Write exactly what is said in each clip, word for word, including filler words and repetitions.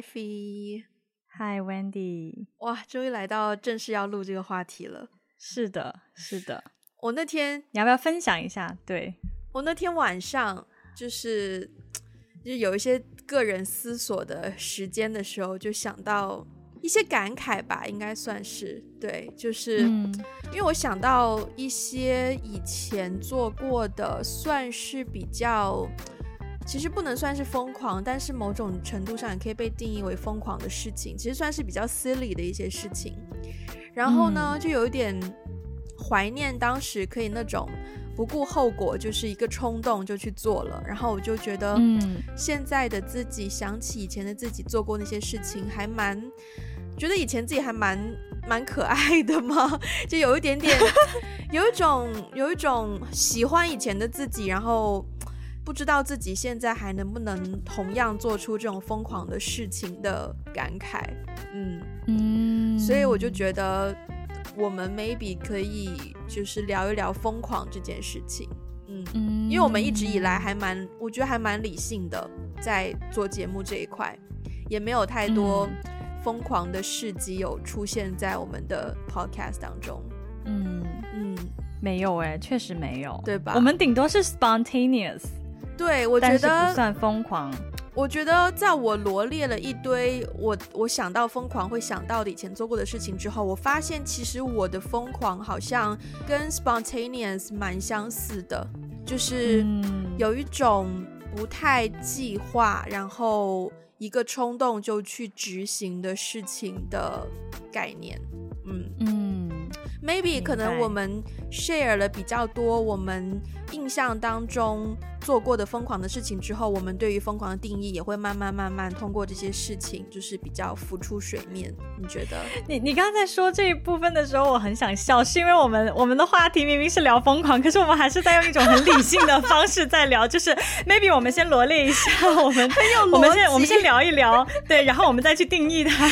Ivy。 Hi Wendy。 哇，终于来到正式要录这个话题了。 是的是的， 我那天你要不要分享一下？对， 我那天晚上就是就是有一些个人思索的时间的时候，就想到一些感慨吧，应该算是。对，就是、嗯、因为我想到一些以前做过的算是比较，其实不能算是疯狂，但是某种程度上也可以被定义为疯狂的事情，其实算是比较silly的一些事情。然后呢、嗯、就有一点怀念当时可以那种不顾后果，就是一个冲动就去做了。然后我就觉得现在的自己想起以前的自己做过那些事情，还蛮觉得以前自己还蛮蛮可爱的嘛，就有一点点有一种有一种喜欢以前的自己，然后不知道自己现在还能不能同样做出这种疯狂的事情的感慨。嗯嗯，所以我就觉得我们 maybe 可以就是聊一聊疯狂这件事情。嗯嗯，因为我们一直以来还蛮我觉得还蛮理性的在做节目这一块，也没有太多疯狂的事迹有出现在我们的 podcast 当中。嗯嗯，没有耶，确实没有， 对吧？ 我们顶多是 spontaneous。 对，我觉得但是不算疯狂。 我觉得在我罗列了一堆我我想到疯狂会想到的以前做过的事情之后，我发现其实我的疯狂好像跟 spontaneous 蛮相似的，就是有一种不太计划，然后一个冲动就去执行的事情的概念。嗯嗯 maybe 可能我们 share 了比较多我们印象当中做过的疯狂的事情之后，我们对于疯狂的定义也会慢慢慢慢通过这些事情就是比较浮出水面。你觉得？ 你你刚才说这一部分的时候我很想笑，是因为我们我们的话题明明是聊疯狂，可是我们还是在用一种很理性的方式在聊就是 maybe 我们先罗列一下，我们很有逻辑， 我们先我们先聊一聊，对，然后我们再去定义它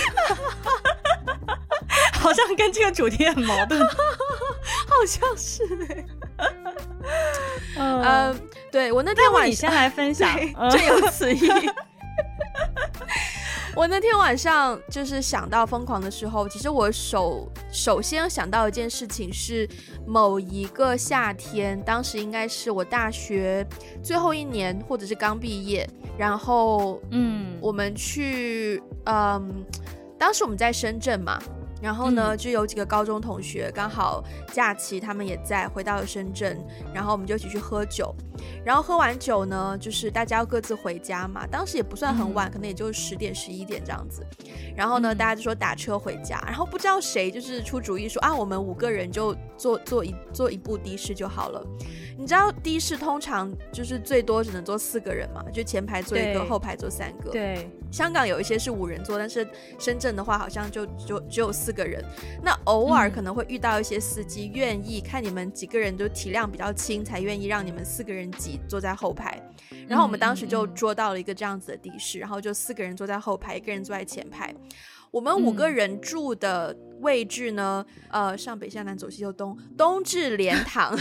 好像跟这个主题很矛盾好像是欸呃、uh, 对，我那天晚上你先来分享， 真有此意我那天晚上就是想到疯狂的时候，其实我首首先想到一件事情是某一个夏天，当时应该是我大学最后一年或者是刚毕业，然后嗯，我们去嗯，当时我们在深圳嘛，然后呢、嗯、就有几个高中同学刚好假期他们也在回到了深圳，然后我们就一起去喝酒，然后喝完酒呢就是大家要各自回家嘛，当时也不算很晚、嗯、可能也就十点十一点这样子，然后呢、嗯、大家就说打车回家，然后不知道谁就是出主意说啊我们五个人就坐坐一坐一部的士就好了。你知道的士通常就是最多只能坐四个人嘛，就前排坐一个后排坐三个。 对， 香港有一些是五人座，但是深圳的话好像就就只有四个人。那偶尔可能会遇到一些司机愿意看你们几个人就体量比较轻，才愿意让你们四个人挤坐在后排。然后我们当时就捉到了一个这样子的的士、嗯、然后就四个人坐在后排，一个人坐在前排。我们五个人住的位置呢、嗯、呃，上北下南左西右东，东至莲塘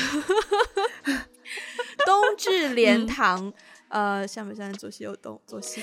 东至莲塘、嗯、呃，上北下南左西右东左西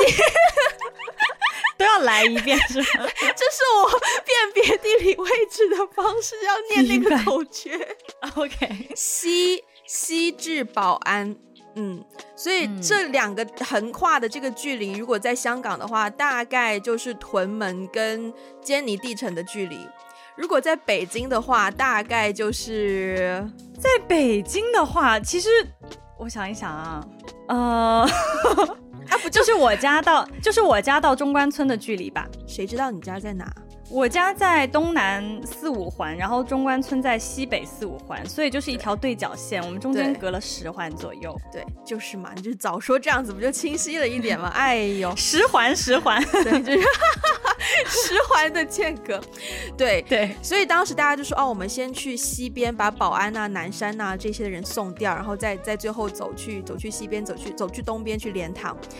都要来一遍是吗？ 这是我辨别地理位置的方式，要念那个口诀 OK 西西至宝安。嗯，所以这两个横跨的这个距离、嗯、如果在香港的话大概就是屯门跟坚尼地城的距离，如果在北京的话大概就是在北京的话其实我想一想啊呃啊不就就是我家到就是我家到中关村的距离吧。 谁知道你家在哪？ 我家在东南四五环，然后中关村在西北四五环，所以就是一条对角线，我们中间隔了十环左右。 对，就是嘛，你就早说，这样子不就清晰了一点吗？哎呦， 十环十环， 对，就是十环的间隔。对对， 所以当时大家就说哦，我们先去西边把宝安啊、南山啊这些人送掉，然后再再最后走去走去西边，走去走去东边去莲塘。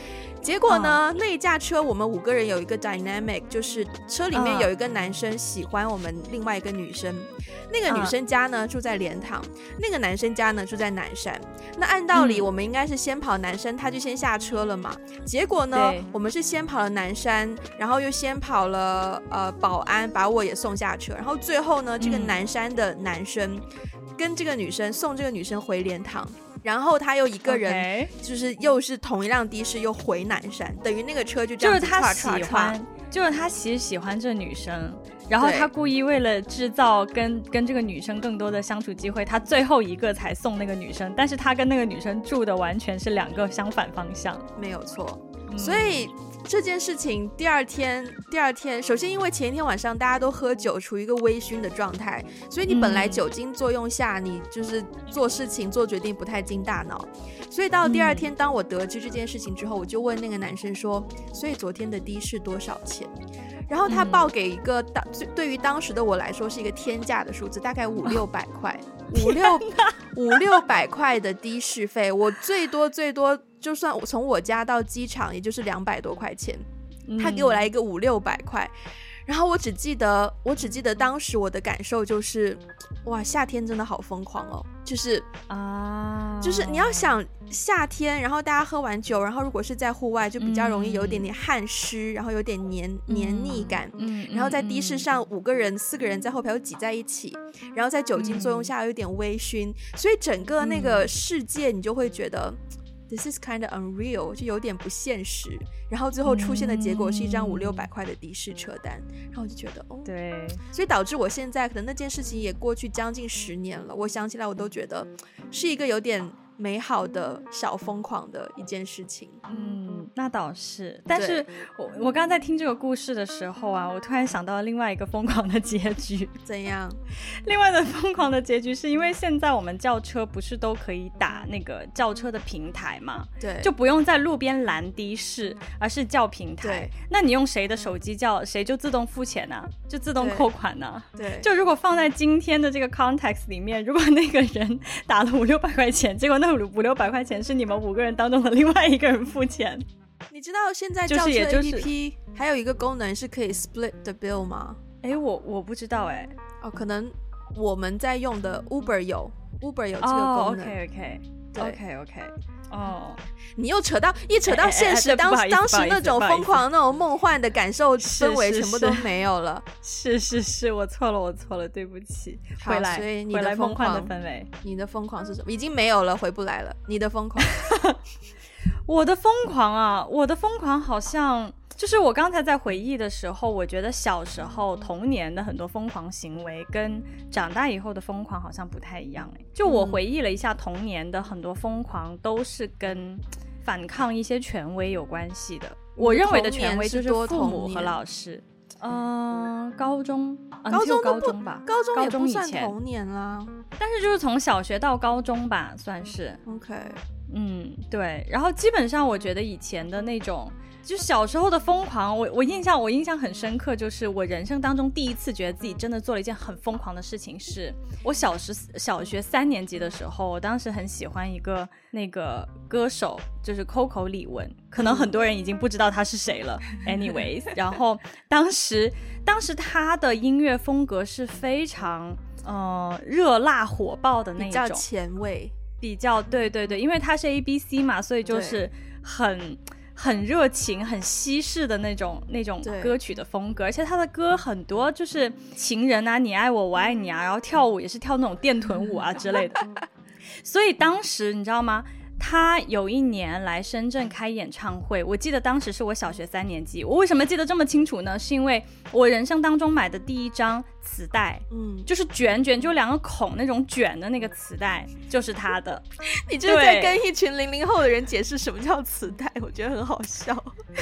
结果呢、嗯、那一架车我们五个人有一个 dynamic， 就是车里面有一个男生喜欢我们另外一个女生、嗯、那个女生家呢、嗯、住在莲塘，那个男生家呢住在南山。那按道理我们应该是先跑南山，他就先下车了嘛。结果呢我们是先跑了南山，然后又先跑了呃保安，把我也送下车，然后最后呢这个南山的男生跟这个女生送这个女生回莲塘，然后他又一个人就是又是同一辆的士又回南山，等于那个车就这样子就是他喜欢就是他其实喜欢这女生，然后他故意为了制造跟跟这个女生更多的相处机会，他最后一个才送那个女生，但是他跟那个女生住的完全是两个相反方向。 没有错、嗯、所以这件事情第二天第二天首先因为前一天晚上大家都喝酒，处于一个微醺的状态，所以你本来酒精作用下、嗯、你就是做事情做决定不太经大脑，所以到第二天、嗯、当我得知这件事情之后，我就问那个男生说，所以昨天的的士多少钱？然后他报给一个、嗯、对于当时的我来说是一个天价的数字，大概五六百块五六五六百块的的士费，我最多最多就算我从我家到机场也就是两百多块钱，他给我来一个五六百块，然后我只记得我只记得当时我的感受就是哇，夏天真的好疯狂哦，就是啊，就是你要想夏天，然后大家喝完酒，然后如果是在户外就比较容易有一点点汗湿、嗯、然后有点黏黏腻感、嗯、然后在的士上五个人四个人在后排又挤在一起，然后在酒精作用下有点微醺、嗯、所以整个那个世界你就会觉得、嗯This is kind of unreal， 就有点不现实，然后最后出现的结果是一张五六百块的的士车单、嗯、然后我就觉得哦， 对， 所以导致我现在可能那件事情也过去将近十年了，我想起来我都觉得是一个有点美好的小疯狂的一件事情。 嗯，那倒是，但是我我刚刚在听这个故事的时候啊，我突然想到另外一个疯狂的结局。 怎样？ 另外的疯狂的结局是因为现在我们叫车不是都可以打那个叫车的平台嘛？ 对， 就不用在路边拦的士，而是叫平台。 对， 那你用谁的手机叫，谁就自动付钱啊，就自动扣款啊。 对， 就如果放在今天的这个 context 里面，如果那个人打了五六百块钱，结果那五六百块钱是你们五个人当中的另外一个人付钱。 你知道现在叫车 A P P 还有一个功能是可以 split the bill 吗？ 哎，我我不知道哎。 哦，可能我们在用的 Uber 有 Uber 有这个功能。 哦 OK OK OK OK 哦， 你又扯到一扯到现实，当当时那种疯狂那种梦幻的感受氛围全部都没有了。 是是是，我错了我错了，对不起。回来， 所以你的疯狂的氛围， 你的疯狂是什么？已经没有了，回不来了。你的疯狂， 我的疯狂啊，我的疯狂好像。就是我刚才在回忆的时候，我觉得小时候童年的很多疯狂行为跟长大以后的疯狂好像不太一样。就我回忆了一下童年的很多疯狂都是跟反抗一些权威有关系的。我认为的权威就是父母和老师。嗯、呃，高中， 高中高中吧， 高中也不算童年啦， 但是就是从小学到高中吧，算是。 OK， 嗯，对。然后基本上我觉得以前的那种。就小时候的疯狂，我我印象我印象很深刻，就是我人生当中第一次觉得自己真的做了一件很疯狂的事情，是我小时小学三年级的时候，我当时很喜欢一个那个歌手，就是 Coco 李玟，可能很多人已经不知道他是谁了。anyways， 然后当时当时他的音乐风格是非常呃热辣火爆的那种，比较前卫， 比较对对对，因为他是 A B C 嘛，所以就是很。很热情很西式的那种那种歌曲的风格，而且他的歌很多就是情人啊，你爱我我爱你啊，然后跳舞也是跳那种电臀舞啊之类的。所以当时你知道吗，他有一年来深圳开演唱会，我记得当时是我小学三年级。我为什么记得这么清楚呢？是因为我人生当中买的第一张磁带，嗯，就是卷卷就两个孔那种卷的那个磁带，就是他的。 你就是在跟一群零零后的人解释什么叫磁带，我觉得很好笑。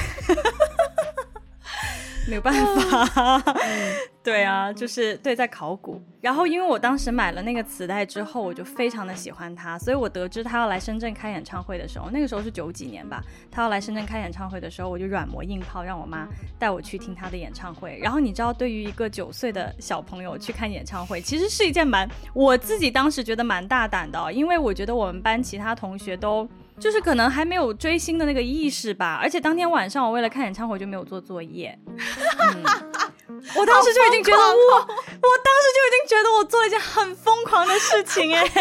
没有办法、嗯、对啊，就是对，在考古。然后因为我当时买了那个磁带之后，我就非常的喜欢他，所以我得知他要来深圳开演唱会的时候，那个时候是九几年吧，他要来深圳开演唱会的时候，我就软磨硬泡让我妈带我去听他的演唱会。然后你知道，对于一个九岁的小朋友去看演唱会，其实是一件蛮，我自己当时觉得蛮大胆的、哦、因为我觉得我们班其他同学都就是可能还没有追星的那个意识吧，而且当天晚上我为了看演唱会就没有做作业。嗯，我当时就已经觉得我，我当时就已经觉得我做了一件很疯狂的事情哎。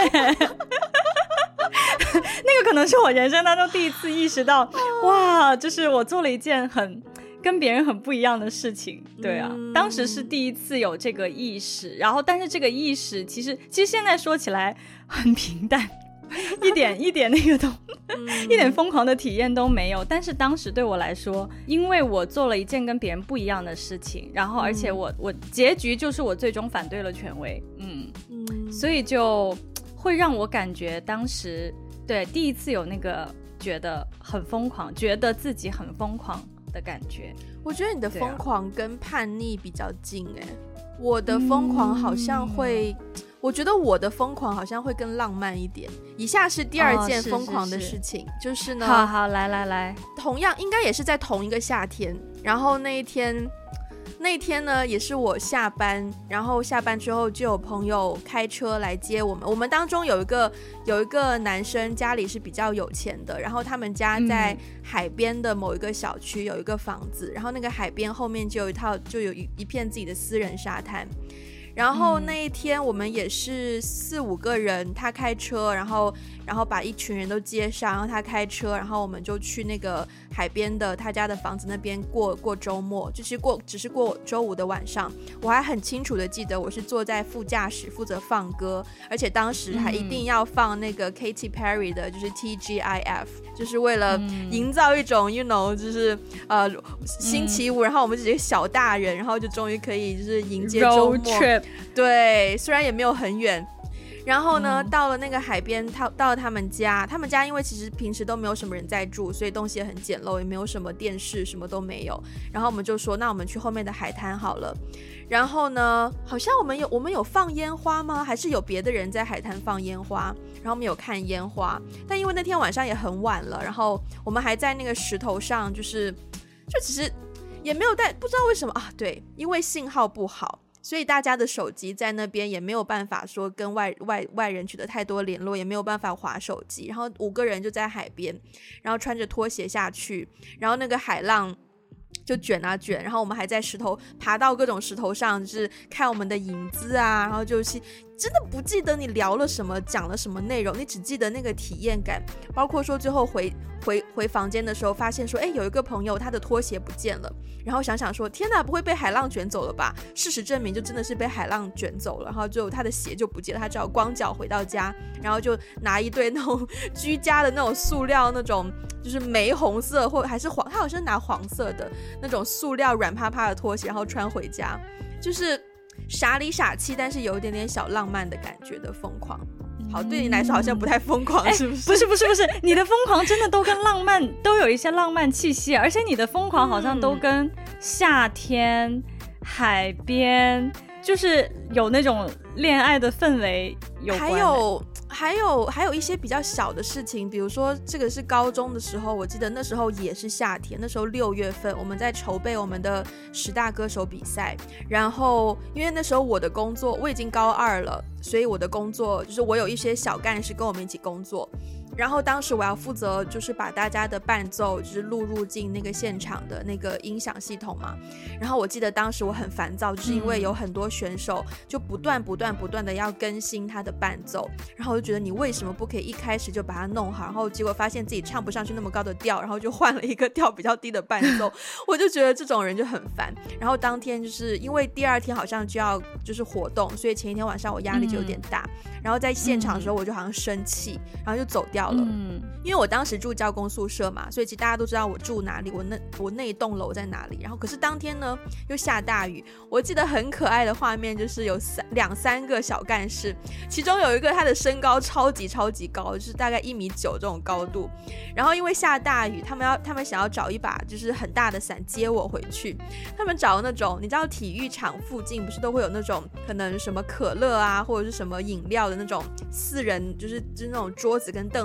那个可能是我人生当中第一次意识到，哇，就是我做了一件很跟别人很不一样的事情。对啊、嗯、当时是第一次有这个意识，然后但是这个意识其实其实现在说起来很平淡，一点一点那个都、嗯、一点疯狂的体验都没有。但是当时对我来说，因为我做了一件跟别人不一样的事情，然后而且我、嗯、我结局就是我最终反对了权威。嗯嗯，所以就会让我感觉当时对第一次有那个觉得很疯狂，觉得自己很疯狂的感觉。 我觉得你的疯狂跟叛逆比较近哎、欸，我的疯狂好像会、嗯、我觉得我的疯狂好像会更浪漫一点。以下是第二件疯狂的事情、哦、是是是就是呢， 好好来来来， 同样应该也是在同一个夏天，然后那一天那一天呢也是我下班，然后下班之后就有朋友开车来接我们。我们当中有一个有一个男生家里是比较有钱的，然后他们家在海边的某一个小区有一个房子、嗯、然后那个海边后面就有一套就有一一片自己的私人沙滩。然后那一天我们也是四五个人，他开车，然后然后把一群人都接上，然后他开车，然后我们就去那个海边的他家的房子那边过过周末，就是过只是过周五的晚上。我还很清楚的记得我是坐在副驾驶负责放歌，而且当时还一定要放那个 Katy Perry 的就是 T G I F， 就是为了营造一种 you know 就是呃星期五、嗯、然后我们这些小大人，然后就终于可以就是迎接周末 Road trip。对，虽然也没有很远。然后呢、嗯、到了那个海边，到到了他们家，他们家因为其实平时都没有什么人在住，所以东西也很简陋，也没有什么电视，什么都没有。然后我们就说那我们去后面的海滩好了。然后呢好像我们有我们有放烟花吗？还是有别的人在海滩放烟花，然后我们有看烟花。但因为那天晚上也很晚了，然后我们还在那个石头上，就是就只是也没有带，不知道为什么啊，对，因为信号不好，所以大家的手机在那边也没有办法说跟外外外人取得太多联络，也没有办法滑手机。然后五个人就在海边，然后穿着拖鞋下去，然后那个海浪就卷啊卷，然后我们还在石头爬到各种石头上，就是看我们的影子啊，然后就是真的不记得你聊了什么，讲了什么内容，你只记得那个体验感。包括说最后回回回房间的时候，发现说，哎，有一个朋友他的拖鞋不见了，然后想想说，天哪，不会被海浪卷走了吧？事实证明，就真的是被海浪卷走了，然后就他的鞋就不见了，他只好光脚回到家，然后就拿一堆那种居家的那种塑料那种。就是玫红色或还是黄，他好像是拿黄色的那种塑料软趴趴的拖鞋，然后穿回家，就是傻里傻气，但是有一点点小浪漫的感觉的疯狂。好，对你来说好像不太疯狂、嗯、是不是？ 不是不是不是，你的疯狂真的都跟浪漫都有一些浪漫气息，而且你的疯狂好像都跟夏天、海边，就是有那种恋爱的氛围有关。 还有还有还有一些比较小的事情，比如说这个是高中的时候，我记得那时候也是夏天，那时候六月份我们在筹备我们的十大歌手比赛，然后因为那时候我的工作我已经高二了，所以我的工作就是我有一些小干事跟我们一起工作，然后当时我要负责就是把大家的伴奏就是录入进那个现场的那个音响系统嘛。然后我记得当时我很烦躁，就是因为有很多选手就不断不断不断的要更新他的伴奏，然后我就觉得你为什么不可以一开始就把它弄好，然后结果发现自己唱不上去那么高的调，然后就换了一个调比较低的伴奏我就觉得这种人就很烦。然后当天就是因为第二天好像就要就是活动，所以前一天晚上我压力就有点大、嗯、然后在现场的时候我就好像生气、嗯、然后就走掉了、嗯、因为我当时住教工宿舍嘛，所以其实大家都知道我住哪里，我那我那一栋楼在哪里。然后可是当天呢又下大雨，我记得很可爱的画面就是有三两三个小干事，其中有一个他的身高超级超级高，就是大概一米九这种高度，然后因为下大雨，他们要他们想要找一把就是很大的伞接我回去，他们找那种你知道体育场附近不是都会有那种可能什么可乐啊或者是什么饮料的那种四人就是就是那种桌子跟凳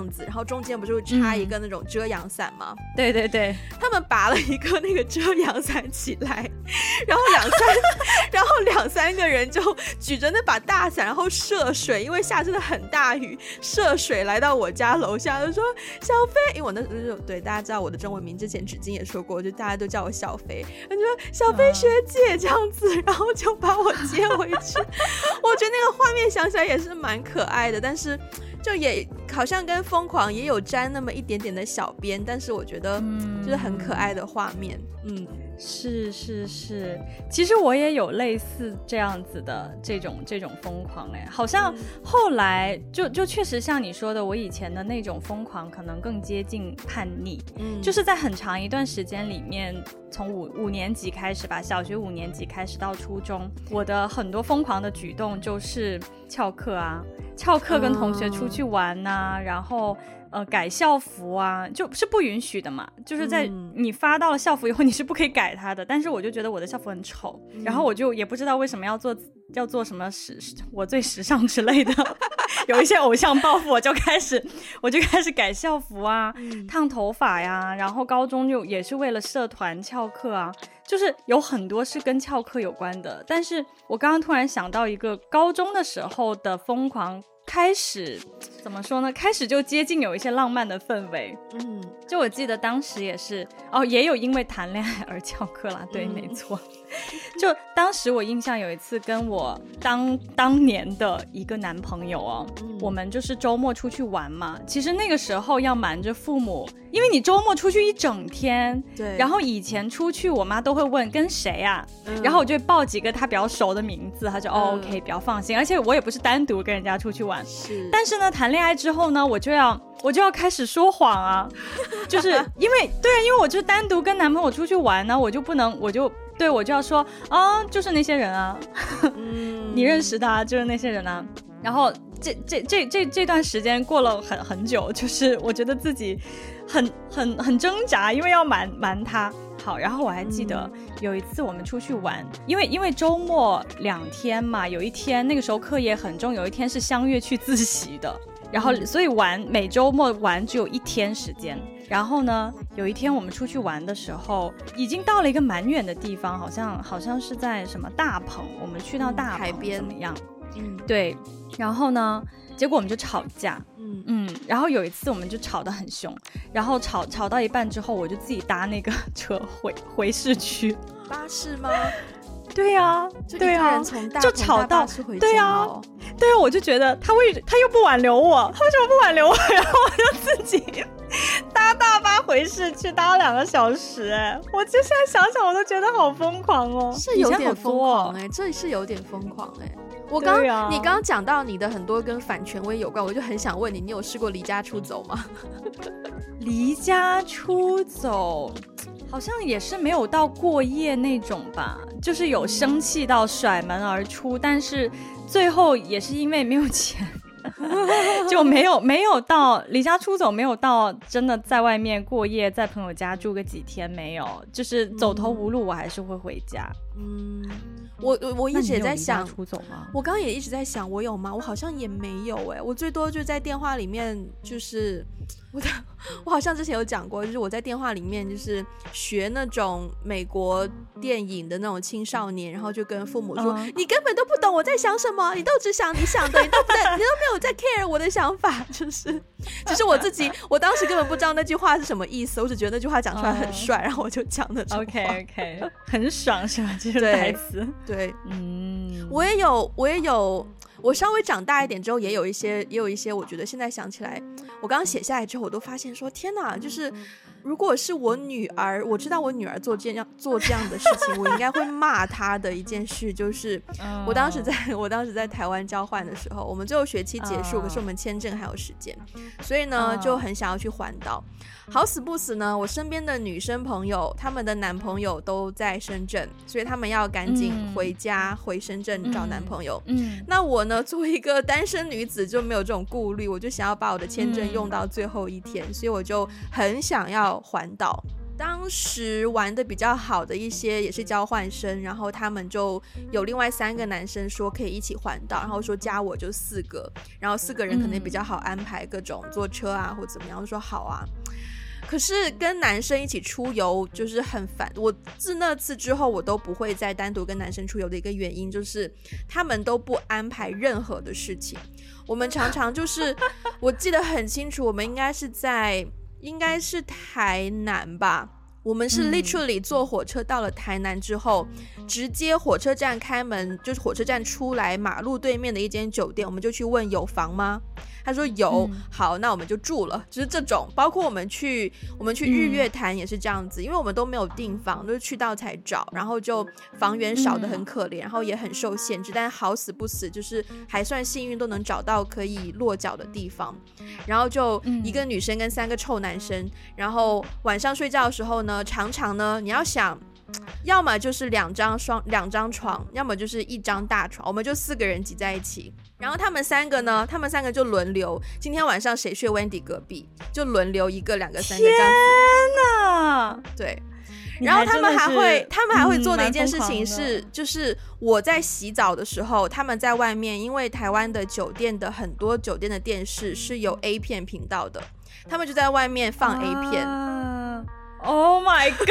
样子，然后中间不是会插一个那种遮阳伞吗、嗯、 对对对， 他们拔了一个那个遮阳伞起来，然后两三然后两三个人就举着那把大伞，然后涉水，因为下真的很大雨，涉水来到我家楼下，就说小飞，因为我那时候对大家知道我的中文名，之前纸巾也说过，就大家都叫我小飞，他就说小飞学姐这样子，然后就把我接回去。我觉得那个画面想起来也是蛮可爱的，但是就也好像跟疯狂也有沾那么一点点的小边，但是我觉得就是很可爱的画面。嗯， 是是是，其实我也有类似这样子的这种这种疯狂，哎，好像后来就就确实像你说的，我以前的那种疯狂可能更接近叛逆，嗯，就是在很长一段时间里面，从五五年级开始吧，小学五年级开始到初中，我的很多疯狂的举动就是翘课啊，翘课跟同学出去玩啊，嗯、然后。呃，改校服啊，就是不允许的嘛，就是在你发到了校服以后，你是不可以改它的。但是我就觉得我的校服很丑，嗯、然后我就也不知道为什么要做要做什么时我最时尚之类的，有一些偶像包袱，我就开始我就开始改校服啊，嗯、烫头发呀，然后高中就也是为了社团翘课啊，就是有很多是跟翘课有关的。但是我刚刚突然想到一个高中的时候的疯狂。开始怎么说呢？开始就接近有一些浪漫的氛围。嗯，就我记得当时也是哦，也有因为谈恋爱而翘课啦。对，嗯、没错。就当时我印象有一次跟我当当年的一个男朋友哦，嗯、我们就是周末出去玩嘛。其实那个时候要瞒着父母，因为你周末出去一整天。对。然后以前出去，我妈都会问跟谁啊，嗯、然后我就报几个她比较熟的名字，她就、嗯、哦 OK 比较放心。而且我也不是单独跟人家出去玩。是，但是呢，谈恋爱之后呢，我就要我就要开始说谎啊，就是因为对，因为我就单独跟男朋友出去玩呢，我就不能，我就对我就要说啊，就是那些人啊，嗯、你认识的、啊，就是那些人啊。然后这这这这这段时间过了很很久，就是我觉得自己很很很挣扎，因为要瞒瞒他。好，然后我还记得有一次我们出去玩，嗯、因为因为周末两天嘛，有一天那个时候课业很重，有一天是相约去自习的，然后所以玩每周末玩只有一天时间。然后呢，有一天我们出去玩的时候，已经到了一个蛮远的地方，好像好像是在什么大棚，我们去到大棚、嗯、海边怎么样？嗯，对。然后呢，结果我们就吵架。嗯嗯，然后有一次我们就吵得很凶，然后吵吵到一半之后，我就自己搭那个车回回市区。 巴士吗？ 对呀、啊，对呀、啊，就吵到，对呀、啊，对啊，我就觉得他为他又不挽留我，他为什么不挽留我？然后我就自己搭大巴回市区，搭了两个小时，哎，我就现在想想我都觉得好疯狂哦， 是有点疯狂哎，这是有点疯狂哎。我刚、啊、你刚刚讲到你的很多跟反权威有关，我就很想问你，你有试过离家出走吗？ 离家出走好像也是没有到过夜那种吧，就是有生气到甩门而出，但是最后也是因为没有钱就没有没有到离家出走，没有到真的在外面过夜，在朋友家住个几天，没有，就是走投无路我还是会回家。嗯， 我我一直也在想， 出走吗？ 我刚刚也一直在想，我有吗？我好像也没有哎、欸，我最多就在电话里面，就是我的，我好像之前有讲过，就是我在电话里面就是学那种美国电影的那种青少年，然后就跟父母说，嗯、你根本都不懂我在想什么，你都只想你想的，你都不在，你都没有在 care 我的想法，就是就是我自己，我当时根本不知道那句话是什么意思，我只觉得那句话讲出来很帅，嗯、然后我就讲那种话。 OK OK， 很爽是吧？这是台词。 对，嗯，我也有，我也有，我稍微长大一点之后，也有一些，也有一些，我觉得现在想起来，我刚刚写下来之后，我都发现说，天哪，就是如果是我女儿，我知道我女儿做这样做这样的事情，我应该会骂她的一件事，就是我当时在我当时在台湾交换的时候，我们最后学期结束，可是我们签证还有时间，所以呢就很想要去环岛。好死不死呢，我身边的女生朋友她们的男朋友都在深圳，所以他们要赶紧回家、嗯、回深圳找男朋友、嗯、那我呢作为一个单身女子就没有这种顾虑，我就想要把我的签证用到最后一天、嗯、所以我就很想要环岛。 当时玩的比较好的一些也是交换生，然后他们就有另外三个男生说可以一起环岛，然后说加我就四个，然后四个人可能比较好安排各种坐车啊或怎么样，我说好啊。可是跟男生一起出游就是很烦，我自那次之后我都不会再单独跟男生出游的一个原因就是他们都不安排任何的事情。我们常常就是我记得很清楚，我们应该是在应该是台南吧，我们是 literally 坐火车到了台南之后、嗯、直接火车站开门，就是火车站出来马路对面的一间酒店，我们就去问有房吗？他说有、嗯、好，那我们就住了。就是这种，包括我们去我们去日月潭也是这样子、嗯、因为我们都没有订房，就是去到才找，然后就房源少得很可怜、嗯、然后也很受限制，但好死不死就是还算幸运都能找到可以落脚的地方。然后就一个女生跟三个臭男生、嗯、然后晚上睡觉的时候呢，常常呢你要想要么就是两张双两张床，要么就是一张大床，我们就四个人挤在一起。然后他们三个呢，他们三个就轮流，今天晚上谁睡 Wendy 隔壁，就轮流一个两个三个这样子。 天哪！ 对。然后他们还会他们还会做的一件事情是、嗯、就是我在洗澡的时候，他们在外面，因为台湾的酒店的很多酒店的电视是有 A 片频道的，他们就在外面放 A 片、啊、 Oh my god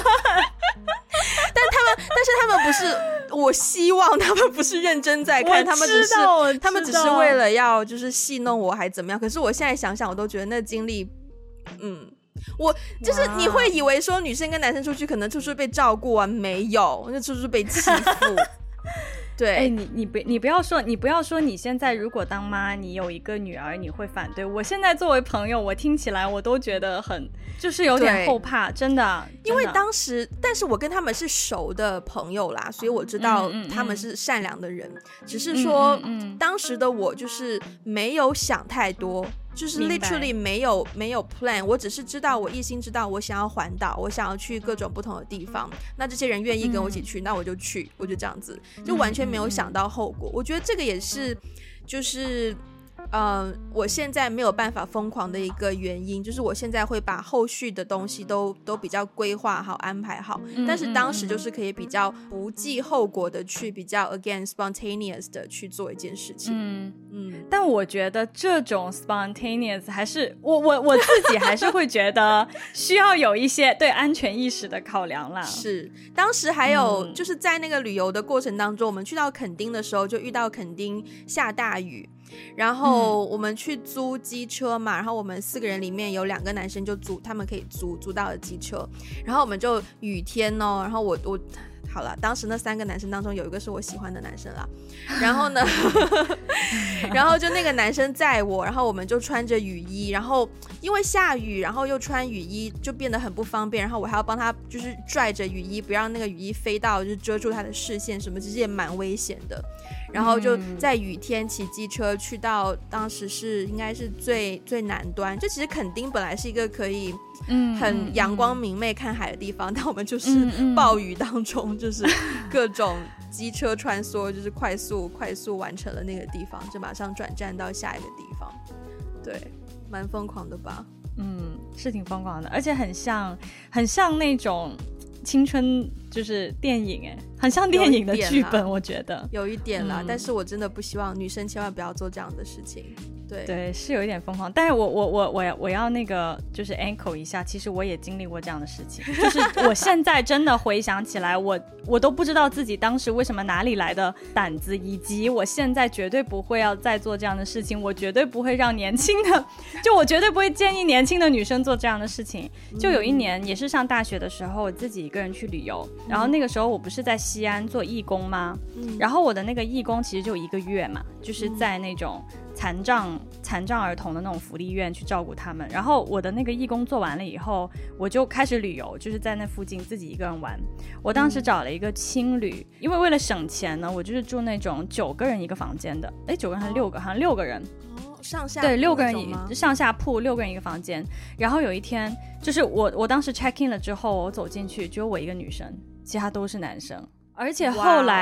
但他们但是他们不是，我希望他们不是认真在看，他们只是他们只是为了要就是戏弄我还怎么样。可是我现在想想我都觉得那经历嗯我就是你会以为说女生跟男生出去可能就是被照顾啊，没有，那就是被欺负对， 哎，你你不你不要说你不要说你现在如果当妈，你有一个女儿，你会反对。我现在作为朋友，我听起来我都觉得很就是有点后怕，真的。 因为当时，但是我跟他们是熟的朋友啦，所以我知道他们是善良的人。嗯嗯嗯只是说、嗯嗯嗯，当时的我就是没有想太多。就是 literally 没有没有 plan， 我只是知道我一心知道我想要环岛，我想要去各种不同的地方，那这些人愿意跟我一起去、嗯、那我就去，我就这样子，就完全没有想到后果、嗯嗯、我觉得这个也是就是呃，我现在没有办法疯狂的一个原因，就是我现在会把后续的东西都都比较规划好安排好、嗯、但是当时就是可以比较不计后果的去比较 again spontaneous 的去做一件事情。嗯嗯，但我觉得这种 spontaneous 还是我我我自己还是会觉得需要有一些对安全意识的考量啦。 是，当时还有就是在那个旅游的过程当中、嗯、我们去到垦丁的时候就遇到垦丁下大雨，然后我们去租机车嘛、嗯、然后我们四个人里面有两个男生就租，他们可以租租到了机车，然后我们就雨天哦，然后我我好了，当时那三个男生当中有一个是我喜欢的男生啦，然后呢然后就那个男生载我，然后我们就穿着雨衣，然后因为下雨然后又穿雨衣就变得很不方便，然后我还要帮他就是拽着雨衣不让那个雨衣飞到就是遮住他的视线什么，其实也蛮危险的。然后就在雨天骑机车去到当时是应该是最最南端，就其实垦丁本来是一个可以很阳光明媚看海的地方、嗯、但我们就是暴雨当中就是各种机车穿梭，就是快速快速完成了那个地方，就马上转站到下一个地方。对，蛮疯狂的吧。 嗯，是挺疯狂的，而且很像很像那种青春就是电影，哎，很像电影的剧本，我觉得有一点啦、嗯、但是我真的不希望女生千万不要做这样的事情。对对，是有一点疯狂，但是我我我我我要那个就是 echo 一下，其实我也经历过这样的事情，就是我现在真的回想起来，我我都不知道自己当时为什么哪里来的胆子，以及我现在绝对不会要再做这样的事情，我绝对不会让年轻的，就我绝对不会建议年轻的女生做这样的事情。就有一年也是上大学的时候，我自己一个人去旅游，然后那个时候我不是在西安做义工吗？嗯、然后我的那个义工其实就一个月嘛，就是在那种残障残障儿童的那种福利院去照顾他们。然后我的那个义工做完了以后，我就开始旅游，就是在那附近自己一个人玩。我当时找了一个青旅，因为为了省钱呢，我就是住那种九个人一个房间的，哎，九个人还是六个？好像六个人。 哦，上下对，六个人一上下铺，六个人一个房间。然后有一天，就是我我当时 check in 了之后，我走进去只有我一个女生，其他都是男生。而且后来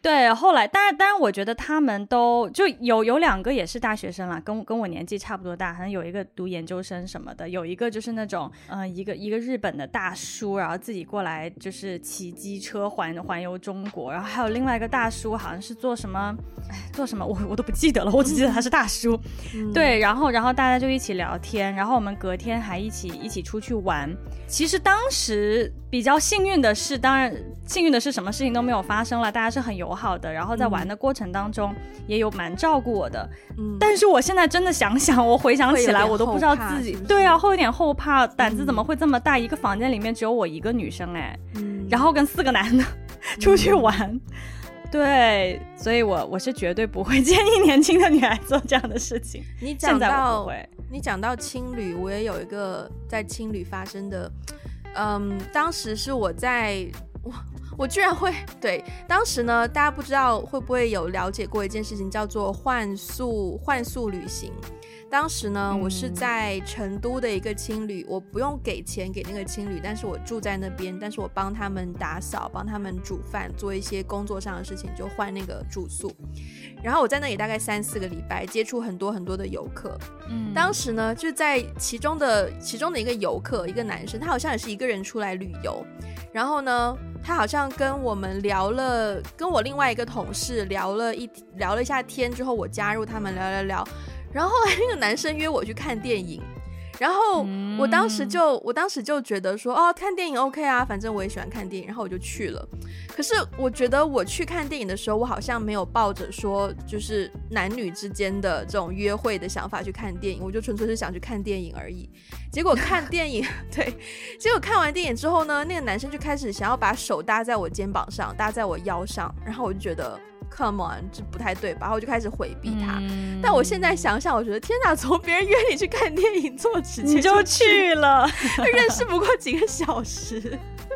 对，后来当然当然我觉得他们都就有有两个也是大学生啦，跟跟我年纪差不多大，好像有一个读研究生什么的，有一个就是那种嗯、呃、一个一个日本的大叔，然后自己过来就是骑机车环环游中国，然后还有另外一个大叔好像是做什么哎做什么我我都不记得了，我只记得他是大叔、嗯、对，然后然后大家就一起聊天，然后我们隔天还一起一起出去玩。其实当时比较幸运的是，当然幸运的是什么事情都没有发生了，大家是很友好的，然后在玩的过程当中也有蛮照顾我的、嗯、但是我现在真的想想，我回想起来我都不知道自己是是对啊，会有点后怕，胆子怎么会这么大、嗯、一个房间里面只有我一个女生哎、嗯，然后跟四个男的出去玩、嗯，对，所以我我是绝对不会建议年轻的女孩做这样的事情。 你讲到你讲到青旅，我也有一个在青旅发生的，嗯，当时是我在我我居然会对，当时呢，大家不知道会不会有了解过一件事情，叫做换宿换宿旅行。当时呢，我是在成都的一个青旅，我不用给钱给那个青旅，但是我住在那边，但是我帮他们打扫，帮他们煮饭，做一些工作上的事情，就换那个住宿。然后我在那里大概三四个礼拜，接触很多很多的游客。嗯，当时呢，就在其中的其中的一个游客，一个男生，他好像也是一个人出来旅游。然后呢，他好像跟我们聊了，跟我另外一个同事聊了一聊了一下天之后，我加入他们聊聊聊。然后后来那个男生约我去看电影，然后我当时就、嗯、我当时就觉得说哦，看电影 OK 啊，反正我也喜欢看电影，然后我就去了。可是我觉得我去看电影的时候，我好像没有抱着说就是男女之间的这种约会的想法去看电影，我就纯粹是想去看电影而已。结果看电影对，结果看完电影之后呢，那个男生就开始想要把手搭在我肩膀上，搭在我腰上，然后我就觉得Come on， 这不太对吧？然后我就开始回避他、嗯。但我现在想想，我觉得天哪，从别人约你去看电影这么直接， 你就去了， 认识不过几个小时。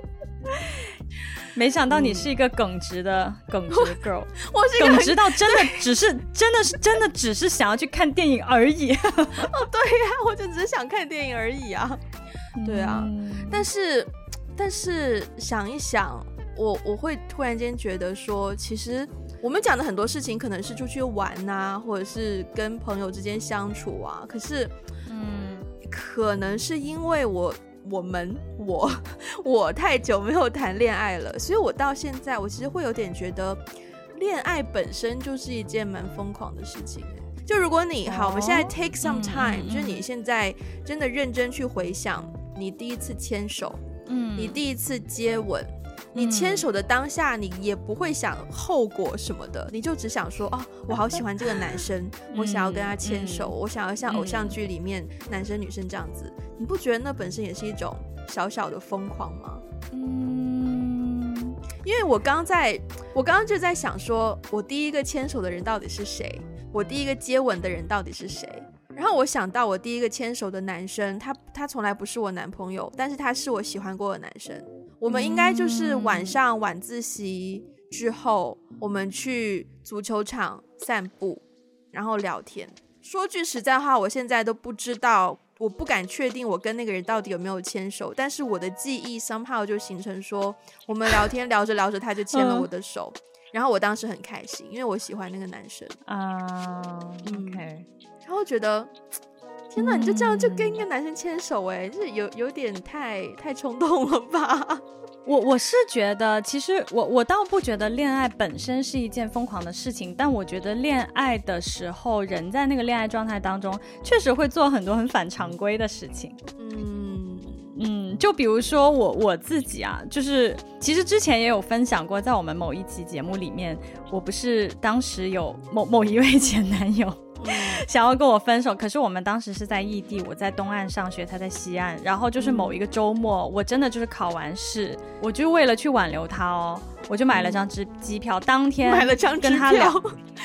没想到你是一个耿直的、嗯、耿直 girl， 我是一个耿直到真的只是真的是真的只是想要去看电影而已。哦， 对呀、啊，我就只是想看电影而已啊。对啊，嗯、但是但是想一想，我我会突然间觉得说，其实我们讲的很多事情可能是出去玩啊，或者是跟朋友之间相处啊，可是嗯，可能是因为我我们我我太久没有谈恋爱了，所以我到现在我其实会有点觉得恋爱本身就是一件蛮疯狂的事情。就如果你好，我们现在 take some time、嗯、就是你现在真的认真去回想你第一次牵手，嗯，你第一次接吻，你牵手的当下你也不会想后果什么的，你就只想说哦，我好喜欢这个男生，我想要跟他牵手、嗯、我想要像偶像剧里面男生女生这样子，你不觉得那本身也是一种小小的疯狂吗？嗯，因为我刚在我刚刚就在想说，我第一个牵手的人到底是谁，我第一个接吻的人到底是谁，然后我想到我第一个牵手的男生，他他从来不是我男朋友，但是他是我喜欢过的男生，我们应该就是晚上晚自习之后，我们去足球场散步，然后聊天。说句实在话，我现在都不知道，我不敢确定我跟那个人到底有没有牵手，但是我的记忆 somehow 就形成说，我们聊天聊着聊着他就牵了我的手、嗯、然后我当时很开心，因为我喜欢那个男生啊、uh, OK、嗯、然后觉得天哪，你就这样就跟一个男生牵手，哎，就是有有点太太冲动了吧？ 我我是觉得，其实我我倒不觉得恋爱本身是一件疯狂的事情，但我觉得恋爱的时候，人在那个恋爱状态当中，确实会做很多很反常规的事情。嗯嗯，就比如说我我自己啊，就是其实之前也有分享过，在我们某一期节目里面，我不是当时有某某一位前男友。想要跟我分手，可是我们当时是在异地，我在东岸上学，他在西岸，然后就是某一个周末，我真的就是考完试，我就为了去挽留他哦，我就买了张机机票，当天买了张跟他聊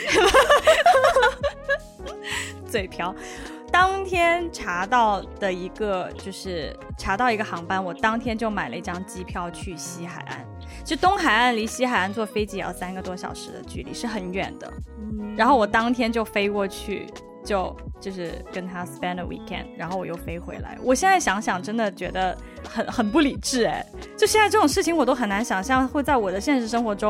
嘴瓢，当天查到的一个就是查到一个航班，我当天就买了一张机票去西海岸，就东海岸离西海岸坐飞机也要三个多小时的距离，是很远的、嗯、然后我当天就飞过去，就就是跟他 spend a weekend， 然后我又飞回来。我现在想想真的觉得很很不理智哎，就现在这种事情我都很难想象会在我的现实生活中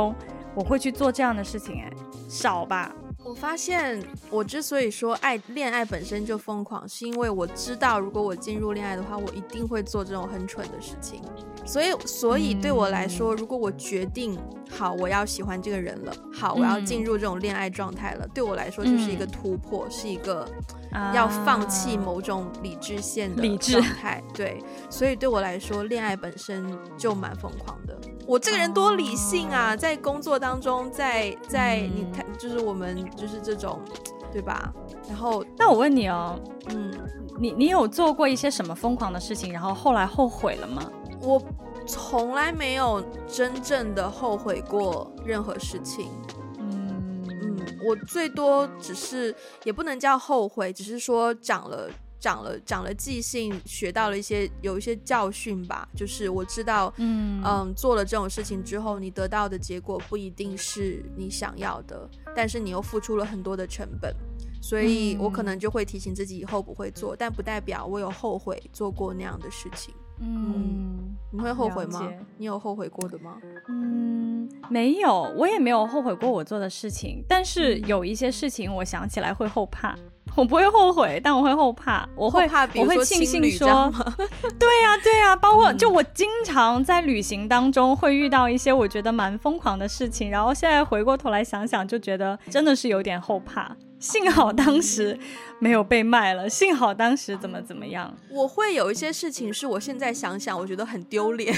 我会去做这样的事情，哎，少吧。 我发现我之所以说爱恋爱本身就疯狂，是因为我知道如果我进入恋爱的话，我一定会做这种很蠢的事情。所以所以对我来说、嗯、如果我决定好我要喜欢这个人了，好我要进入这种恋爱状态了、嗯、对我来说就是一个突破、嗯、是一个要放弃某种理智线的状态。对，所以对我来说恋爱本身就蛮疯狂的。我这个人多理性啊、哦、在工作当中，在在你看、嗯、就是我们就是这种对吧。然后那我问你哦，嗯，你你有做过一些什么疯狂的事情然后后来后悔了吗？ 我从来没有真正的后悔过任何事情。嗯嗯，我最多只是也不能叫后悔，只是说长了长了长了记性，学到了一些有一些教训吧。就是我知道嗯嗯，做了这种事情之后你得到的结果不一定是你想要的，但是你又付出了很多的成本，所以我可能就会提醒自己以后不会做、嗯、但不代表我有后悔做过那样的事情。嗯，你会后悔吗？你有后悔过的吗？ 嗯，没有，我也没有后悔过我做的事情，但是有一些事情我想起来会后怕。我不会后悔，但我会后怕。我会后怕比如说我会庆幸说对呀、啊、对呀、啊、包括、嗯、就我经常在旅行当中会遇到一些我觉得蛮疯狂的事情，然后现在回过头来想想就觉得真的是有点后怕。幸好当时没有被卖了，幸好当时怎么怎么样。 我会有一些事情是我现在想想我觉得很丢脸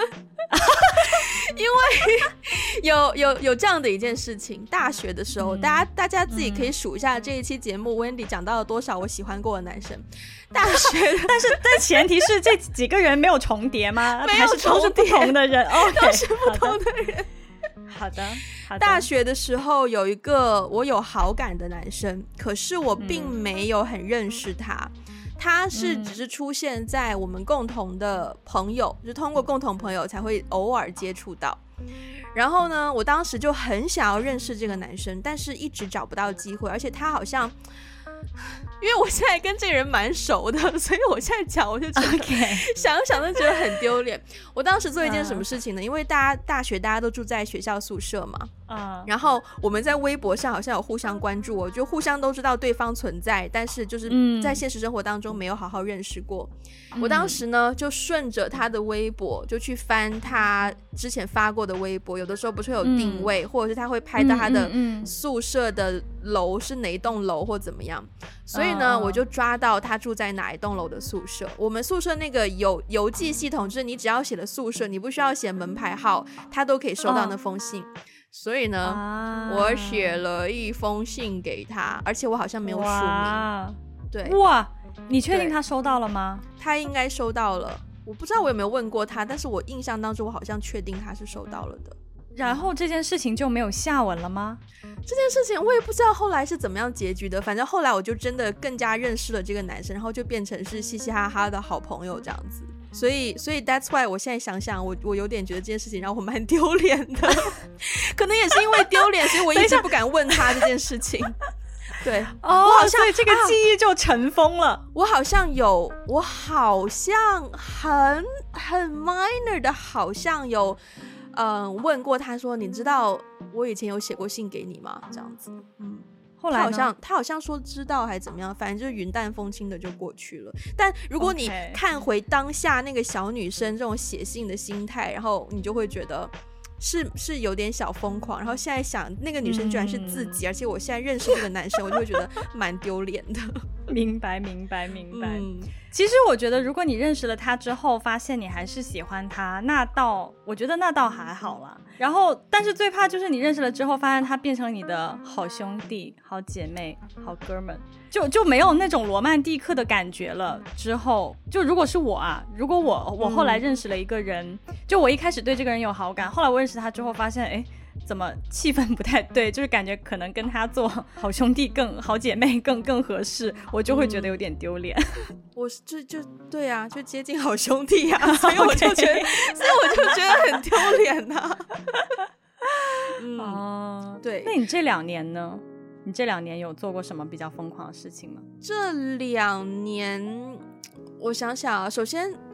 因为有有有这样的一件事情，大学的时候、嗯、大家大家自己可以数一下这一期节目、嗯、Wendy 讲到了多少我喜欢过的男生。大学但是但前提是这几个人没有重叠吗？ 没有重叠， 还是都是不同的人？okay, 都是不同的人。 好的好的。 大学的时候有一个我有好感的男生，可是我并没有很认识他、嗯、他是只是出现在我们共同的朋友、嗯、就通过共同朋友才会偶尔接触到。然后呢我当时就很想要认识这个男生，但是一直找不到机会，而且他好像因为我现在跟这个人蛮熟的，所以我现在讲我就觉得、okay. 想想都觉得很丢脸。我当时做一件什么事情呢、uh. 因为大家大学大家都住在学校宿舍嘛、uh. 然后我们在微博上好像有互相关注，我就互相都知道对方存在，但是就是在现实生活当中没有好好认识过、嗯、我当时呢就顺着他的微博就去翻他之前发过的微博，有的时候不是有定位、嗯、或者是他会拍到他的宿舍的楼是哪一栋楼或怎么样，所以呢、oh. 我就抓到他住在哪一栋楼的宿舍。我们宿舍那个有邮寄系统，就是你只要写了宿舍，你不需要写门牌号，他都可以收到那封信、oh. 所以呢、ah. 我写了一封信给他，而且我好像没有署名、wow. 对， 哇，你确定他收到了吗？ 他应该收到了，我不知道我有没有问过他，但是我印象当中我好像确定他是收到了的。 然后这件事情就没有下文了吗？ 这件事情我也不知道后来是怎么样结局的，反正后来我就真的更加认识了这个男生，然后就变成是嘻嘻哈哈的好朋友这样子。所以所以 that's why 我现在想想我我有点觉得这件事情让我蛮丢脸的可能也是因为丢脸，所以我一直不敢问他这件事情对哦，我好像所以这个记忆就尘封了、啊、 我好像有我好像很很 minor 的好像有嗯，问过他说你知道我以前有写过信给你吗这样子。嗯，后来他好像他好像说知道还是怎么样，反正就是云淡风轻的就过去了。但如果你看回当下那个小女生这种写信的心态，然后你就会觉得是是有点小疯狂，然后现在想那个女生居然是自己、嗯、而且我现在认识这个男生我就会觉得蛮丢脸的明白明白明白、嗯、其实我觉得如果你认识了他之后发现你还是喜欢他，那倒我觉得那倒还好啦。然后但是最怕就是你认识了之后发现他变成你的好兄弟好姐妹好哥们，就就没有那种罗曼蒂克的感觉了。之后就如果是我啊，如果我我后来认识了一个人、嗯、就我一开始对这个人有好感，后来我认识他之后发现哎怎么气氛不太对，就是感觉可能跟他做好兄弟更好姐妹更更合适，我就会觉得有点丢脸、嗯、 我就就对啊，就接近好兄弟啊所以我就觉得所以我就觉得很丢脸啊嗯、哦，对。那你这两年呢？你这两年有做过什么比较疯狂的事情吗？ 这两年我想想啊，首先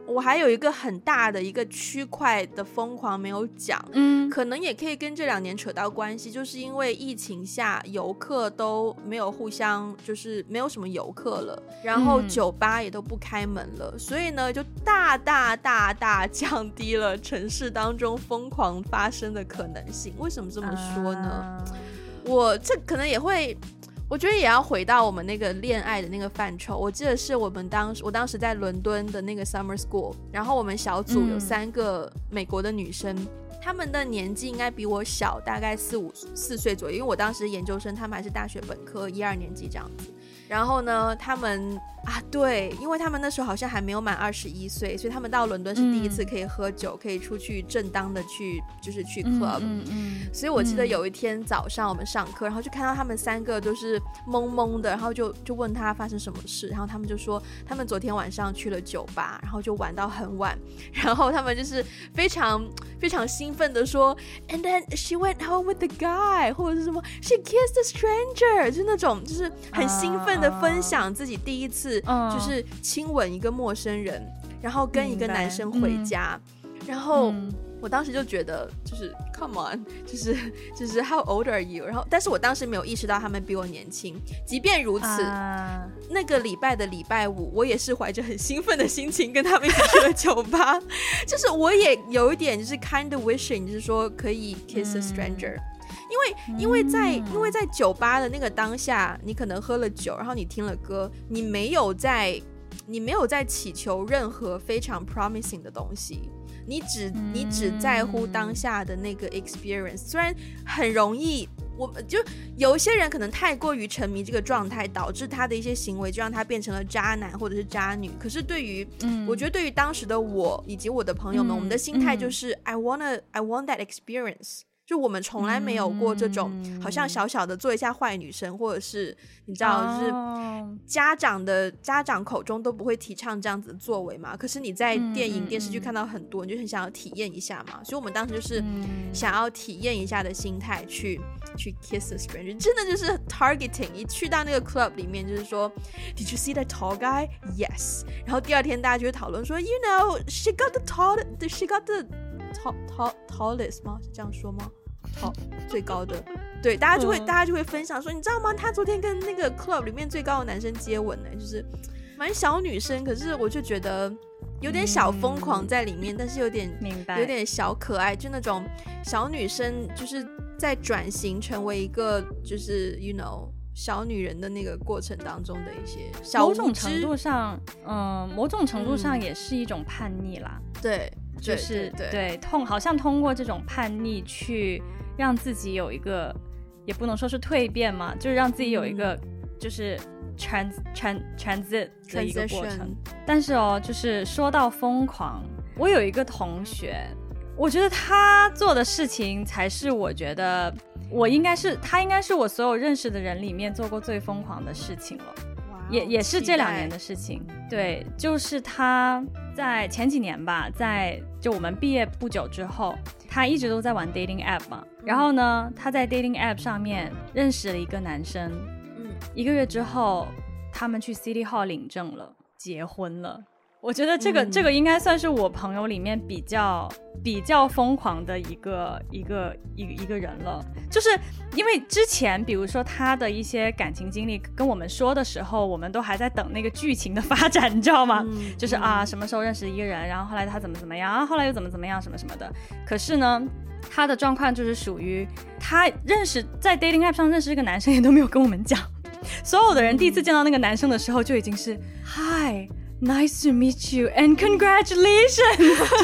我还有一个很大的一个区块的疯狂没有讲， 嗯， 可能也可以跟这两年扯到关系，就是因为疫情下游客都没有互相，就是没有什么游客了，然后酒吧也都不开门了、嗯、所以呢就大大大大降低了城市当中疯狂发生的可能性。为什么这么说呢、啊、我这可能也会，我觉得也要回到我们那个恋爱的那个范畴。我记得是我们当时我当时在伦敦的那个 summer school， 然后我们小组有三个美国的女生、嗯，他们的年纪应该比我小大概四五四岁左右，因为我当时研究生，他们还是大学本科一二年级这样子。然后呢他们啊对，因为他们那时候好像还没有满二十一岁，所以他们到伦敦是第一次可以喝酒、嗯、可以出去正当的去就是去 club、嗯嗯嗯、所以我记得有一天早上我们上课、嗯、然后就看到他们三个都是懵懵的，然后就就问他发生什么事，然后他们就说他们昨天晚上去了酒吧，然后就玩到很晚，然后他们就是非常非常兴奋的说 and then she went home with the guy， 或者是什么 she kissed a stranger， 就是那种就是很兴奋的分享自己第一次就是亲吻一个陌生人、uh, 然后跟一个男生回家、嗯、然后、嗯、我当时就觉得就是 come on 就是就是 how old are you， 然后但是我当时没有意识到他们比我年轻。即便如此、uh, 那个礼拜的礼拜五我也是怀着很兴奋的心情跟他们一起去了酒吧就是我也有一点就是 kind of wishing 就是说可以 kiss a stranger、嗯，因为因为在因为在酒吧的那个当下，你可能喝了酒，然后你听了歌，你没有在你没有在祈求任何非常 promising 的东西，你只你只在乎当下的那个 experience。虽然很容易，我就有一些人可能太过于沉迷这个状态，导致他的一些行为就让他变成了渣男或者是渣女。可是对于、嗯、我觉得对于当时的我以及我的朋友们、嗯、我们的心态就是、嗯、I wanna I want that experience。就我们从来没有过这种、嗯、好像小小的做一下坏女生，或者是你知道、哦、就是家长的家长口中都不会提倡这样子的作为嘛，可是你在电影、嗯、电视剧看到很多，你就很想要体验一下嘛，所以我们当时就是想要体验一下的心态去去 kiss a stranger， 真的就是 targeting。 一去到那个 club 里面就是说 Did you see that tall guy? Yes。 然后第二天大家就会讨论说 You know she got the tall she got the tall, tall, tallest 吗？是这样说吗？好，最高的，对，大家就会、嗯、大家就会分享说，你知道吗？他昨天跟那个 club 里面最高的男生接吻呢，就是蛮小女生，可是我就觉得有点小疯狂在里面、嗯、但是有点明白， 有点小可爱，就那种小女生就是在转型成为一个就是 you know 小女人的那个过程当中的一些小， 某种程度上嗯，某种程度上也是一种叛逆啦、 嗯、对， 就是对, 对, 对通好像通过这种叛逆去让自己有一个，也不能说是蜕变嘛，就是让自己有一个、嗯、就是 trans trans transit 的一个过程。但是哦，就是说到疯狂，我有一个同学，我觉得他做的事情才是我觉得我应该是他应该是我所有认识的人里面做过最疯狂的事情了。也也是这两年的事情。对，就是他在前几年吧，在就我们毕业不久之后，他一直都在玩 dating app 嘛，然后呢他在 dating app 上面认识了一个男生，嗯，一个月之后他们去 City Hall 领证了，结婚了。我觉得这个、嗯、这个应该算是我朋友里面比较比较疯狂的一个一个一个一个人了。就是因为之前比如说他的一些感情经历跟我们说的时候，我们都还在等那个剧情的发展，你知道吗？嗯、就是啊什么时候认识一个人，然后后来他怎么怎么样，然后后来又怎么怎么样什么什么的。可是呢他的状况就是属于他认识在 dating app 上认识这个男生也都没有跟我们讲，所有的人第一次见到那个男生的时候就已经是 Hi Nice to meet you and congratulations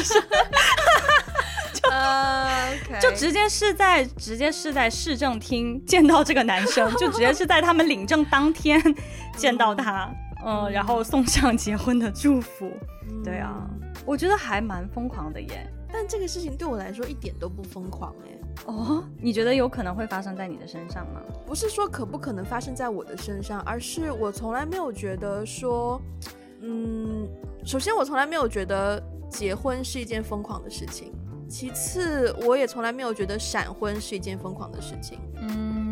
就, uh, okay. 就直接是在直接是在市政厅见到这个男生就直接是在他们领证当天见到他嗯、呃，然后送上结婚的祝福、嗯、对啊，我觉得还蛮疯狂的耶。 但这个事情对我来说一点都不疯狂耶。 哦，你觉得有可能会发生在你的身上吗？ 不是说可不可能发生在我的身上，而是我从来没有觉得说嗯，首先我从来没有觉得结婚是一件疯狂的事情，其次我也从来没有觉得闪婚是一件疯狂的事情。嗯，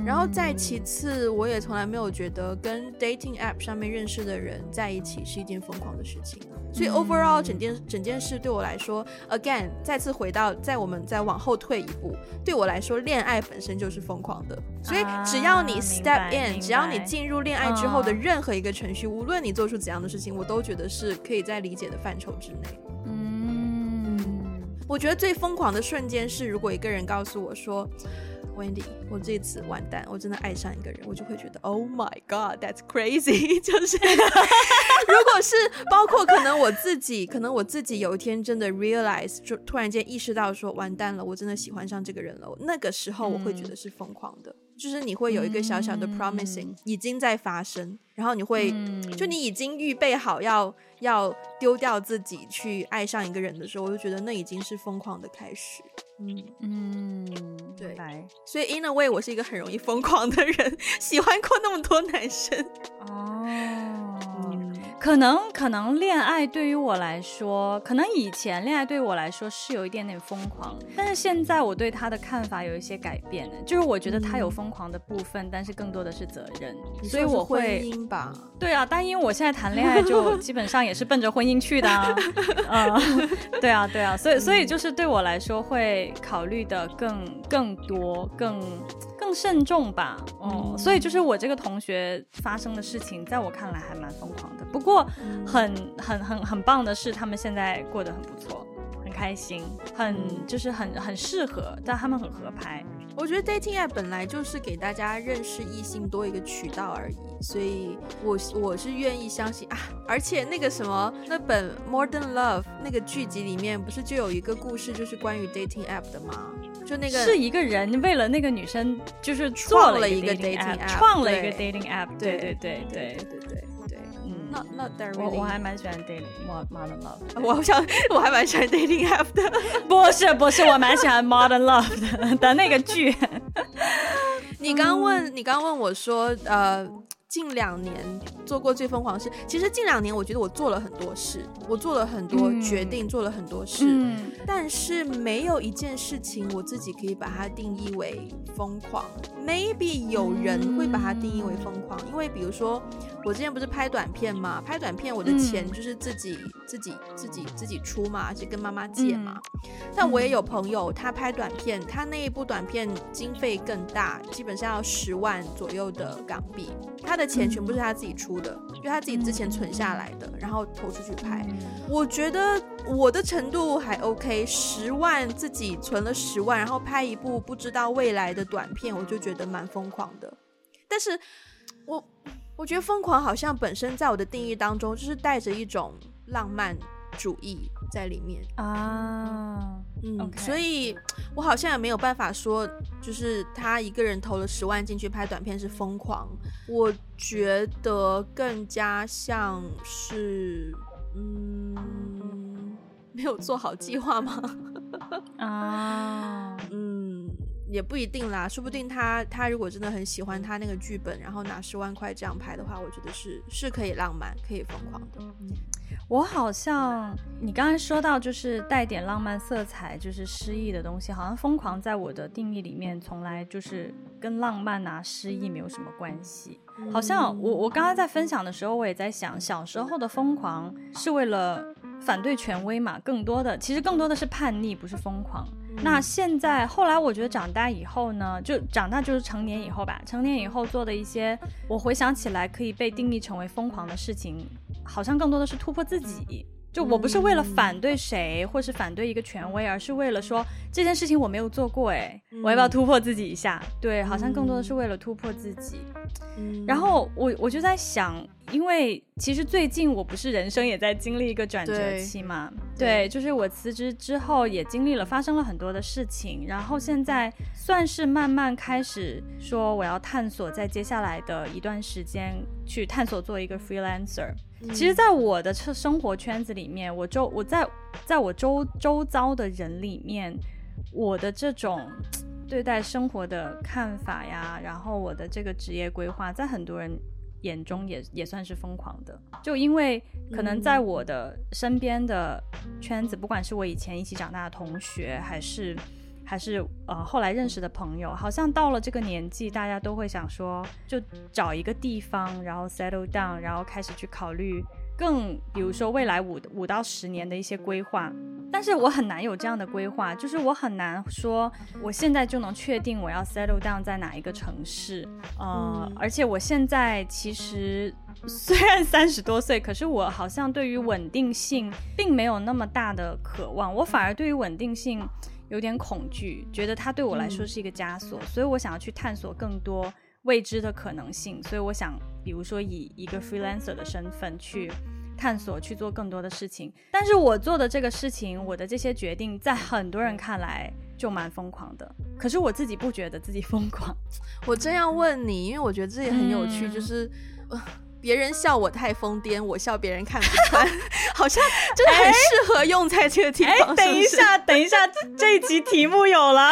然后再其次，我也从来没有觉得跟 dating app 上面认识的人在一起是一件疯狂的事情。所以 overall 整件整件事对我来说 again 再次回到在我们再往后退一步，对我来说恋爱本身就是疯狂的。所以只要你 step in、啊、只要你进入恋爱之后的任何一个程序、嗯、无论你做出怎样的事情，我都觉得是可以在理解的范畴之内。嗯，我觉得最疯狂的瞬间是如果一个人告诉我说Wendy 我这次完蛋，我真的爱上一个人，我就会觉得 Oh my god that's crazy 就是如果是包括可能我自己可能我自己有一天真的 realize 就突然间意识到说完蛋了，我真的喜欢上这个人了，那个时候我会觉得是疯狂的、嗯、就是你会有一个小小的 promising、嗯、已经在发生，然后你会、嗯、就你已经预备好要要丢掉自己去爱上一个人的时候，我就觉得那已经是疯狂的开始。嗯嗯，对，所以 in a way 我是一个很容易疯狂的人，喜欢过那么多男生。哦、 嗯，可能可能恋爱对于我来说，可能以前恋爱对于我来说是有一点点疯狂，但是现在我对他的看法有一些改变，就是我觉得他有疯狂的部分、嗯、但是更多的是责任，所以我会婚姻吧。 对啊，但因为我现在谈恋爱就基本上也是奔着婚姻去的啊、嗯、对啊对啊，所以所以就是对我来说会考虑的更更多更更慎重吧。嗯，所以就是我这个同学发生的事情在我看来还蛮疯狂的，不过很很很很棒的是他们现在过得很不错，很开心，很就是很很适合，但他们很合拍。 我觉得 dating app 本来就是给大家认识异性多一个渠道而已，所以我我是愿意相信啊。而且那个什么那本 Modern Love 那个剧集里面不是就有一个故事就是关于 dating app 的吗？就那个是一个人为了那个女生就是做了一个 dating app， 创了一个 dating app。 对对对对对对对对，嗯，那那 really 我我还蛮喜欢 dating Modern Love， 我想我还蛮喜欢 dating app 的。 不是不是，我蛮喜欢 Modern Love 的的那个剧。 你刚问、嗯、你刚问我说呃近两年做过最疯狂的事，其实近两年我觉得我做了很多事，我做了很多决定、嗯、做了很多事、嗯、但是没有一件事情我自己可以把它定义为疯狂。 maybe 有人会把它定义为疯狂、嗯、因为比如说我之前不是拍短片嘛，拍短片我的钱就是自己、嗯、自己自己自己出嘛，而且跟妈妈借嘛、嗯、但我也有朋友他拍短片，他那一部短片经费更大，基本上要十万左右的港币，他的钱全部是他自己出的、嗯、因为他自己之前存下来的，然后投出去拍、嗯、我觉得我的程度还 OK， 十万自己存了十万，然后拍一部不知道未来的短片，我就觉得蛮疯狂的。但是我我觉得疯狂好像本身在我的定义当中就是带着一种浪漫主义在里面啊，嗯、okay. 所以我好像也没有办法说就是他一个人投了十万进去拍短片是疯狂，我觉得更加像是嗯没有做好计划吗？啊，嗯，也不一定啦，说不定他他如果真的很喜欢他那个剧本，然后拿十万块这样拍的话，我觉得是是可以浪漫可以疯狂的。 我好像你刚才说到就是带点浪漫色彩就是诗意的东西，好像疯狂在我的定义里面从来就是跟浪漫啊诗意没有什么关系。好像我我刚刚在分享的时候我也在想，小时候的疯狂是为了反对权威嘛，更多的其实更多的是叛逆，不是疯狂。那现在后来我觉得长大以后呢，就长大就是成年以后吧，成年以后做的一些我回想起来可以被定义成为疯狂的事情，好像更多的是突破自己。就我不是为了反对谁或是反对一个权威，而是为了说这件事情我没有做过，哎，我要不要突破自己一下？对，好像更多的是为了突破自己。然后我我就在想，因为其实最近我不是人生也在经历一个转折期嘛， 对, 对，就是我辞职之后也经历了发生了很多的事情，然后现在算是慢慢开始说我要探索在接下来的一段时间去探索做一个 freelancer。其实在我的生活圈子里面，我周我在在我周周遭的人里面，我的这种对待生活的看法呀，然后我的这个职业规划在很多人眼中也也算是疯狂的。就因为可能在我的身边的圈子，不管是我以前一起长大的同学还是还是呃后来认识的朋友，好像到了这个年纪大家都会想说就找一个地方然后 settle down， 然后开始去考虑更比如说未来五五到十年的一些规划。但是我很难有这样的规划，就是我很难说我现在就能确定我要 settle down 在哪一个城市，呃、嗯，而且我现在其实虽然三十多岁，可是我好像对于稳定性并没有那么大的渴望，我反而对于稳定性有点恐惧，觉得它对我来说是一个枷锁、嗯、所以我想要去探索更多未知的可能性，所以我想比如说以一个 freelancer 的身份去探索，去做更多的事情。但是我做的这个事情，我的这些决定在很多人看来就蛮疯狂的，可是我自己不觉得自己疯狂。 我这样问你，因为我觉得这也很有趣、嗯、就是、呃、别人笑我太疯癫，我笑别人看不穿好像真的很适合用在这个地方、欸、 等一下等一下这一集题目有了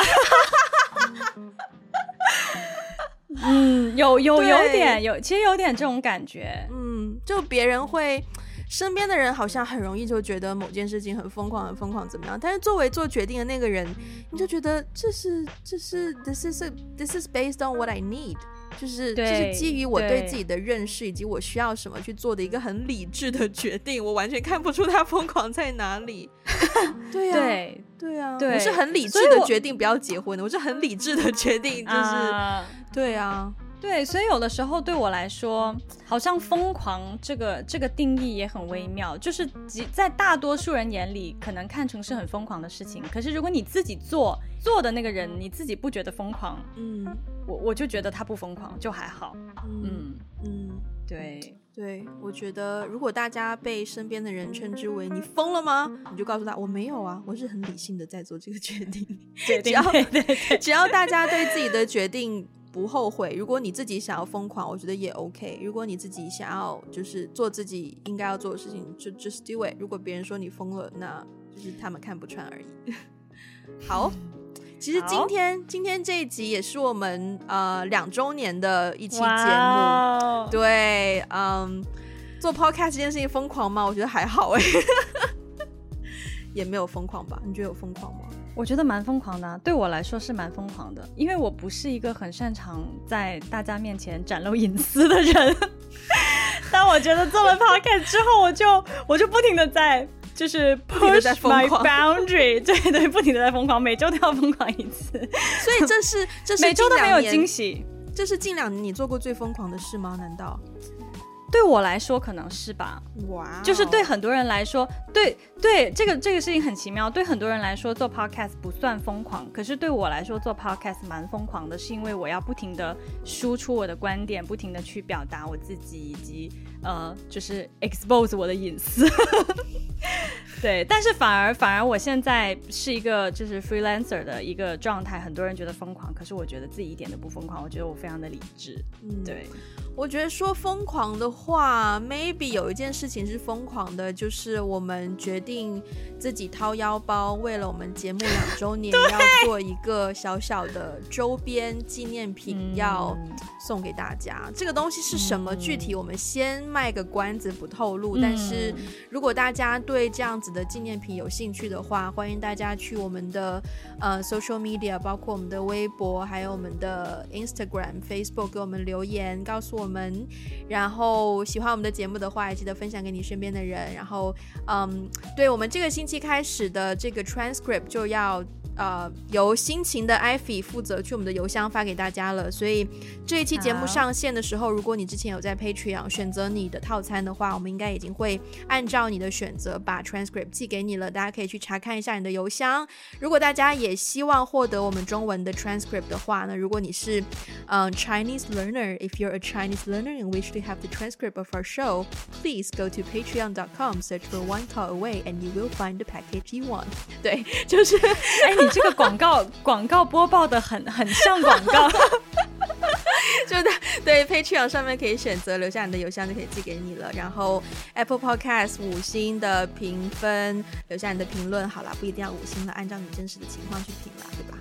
嗯，有有有点有，其实有点这种感觉。 嗯，就别人会，身边的人好像很容易就觉得某件事情很疯狂，很疯狂怎么样？但是作为做决定的那个人，你就觉得这是这是 this is a, this is based on what I need， 就是这是基于我对自己的认识以及我需要什么去做的一个很理智的决定。我完全看不出他疯狂在哪里。对呀、啊，对对啊，对，我是很理智的决定不要结婚的，我是很理智的决定，就是、uh, 对啊， 对，所以有的时候对我来说，好像疯狂这个这个定义也很微妙，就是在大多数人眼里可能看成是很疯狂的事情，可是如果你自己做做的那个人，你自己不觉得疯狂，嗯，我我就觉得他不疯狂，就还好，嗯嗯，对。 对，我觉得如果大家被身边的人称之为你疯了吗，你就告诉他我没有啊，我是很理性的在做这个决定。 决定只要对对对只要大家对自己的决定不后悔，如果你自己想要疯狂，我觉得也 OK。如果你自己想要就是做自己应该要做的事情，就 just do it。如果别人说你疯了，那就是他们看不穿而已。好。其实今天今天这一集也是我们呃两周年的一期节目， wow. 对，嗯，做 podcast 这件事情疯狂吗？我觉得还好哎，也没有疯狂吧？你觉得有疯狂吗？ 我觉得蛮疯狂的、啊，对我来说是蛮疯狂的，因为我不是一个很擅长在大家面前展露隐私的人。但我觉得做了 podcast 之后，我就我就不停的在。就是 push my boundary， 对对，不停的在疯狂，每周都要疯狂一次， 所以这是这是每周都很有惊喜。 这是近两年你做过最疯狂的事吗？难道？ 对我来说可能是吧。哇、wow ，就是对很多人来说，对对，这个这个事情很奇妙。对很多人来说，做 podcast 不算疯狂，可是对我来说，做 podcast 蛮疯狂的，是因为我要不停的输出我的观点，不停的去表达我自己，以及呃，就是 expose 我的隐私。对，但是反而反而我现在是一个就是 freelancer 的一个状态，很多人觉得疯狂，可是我觉得自己一点都不疯狂，我觉得我非常的理智。嗯，对。 我觉得说疯狂的话 maybe 有一件事情是疯狂的，就是我们决定自己掏腰包，为了我们节目两周年要做一个小小的周边纪念品要送给大家、嗯、这个东西是什么、嗯、具体我们先卖个关子不透露、嗯、但是如果大家对这样子的纪念品有兴趣的话，欢迎大家去我们的呃 social media， 包括我们的微博还有我们的 Instagram Facebook 给我们留言告诉我们，然后喜欢我们的节目的话也记得分享给你身边的人，然后嗯，对，我们这个星期开始的这个 transcript 就要呃，由辛勤的 Ivy 负责去我们的邮箱发给大家了，所以这一期节目上线的时候，如果你之前有在 Patreon 选择你的套餐的话，我们应该已经会按照你的选择把 transcript 寄给你了，大家可以去查看一下你的邮箱。如果大家也希望获得我们中文的 transcript 的话呢，如果你是、um, Chinese learner, if you're a Chinese learner and wish to have the transcript of our show, please go to patreon dot com, search for one call away and you will find the package you want. 对，就是哎你这个广告广告播报的很很像广告。 就对 Patreon 上面可以选择留下你的邮箱就可以寄给你了，然后 Apple Podcast 五星的评分，留下你的评论，好啦，不一定要五星了，按照你真实的情况去评啦，对吧？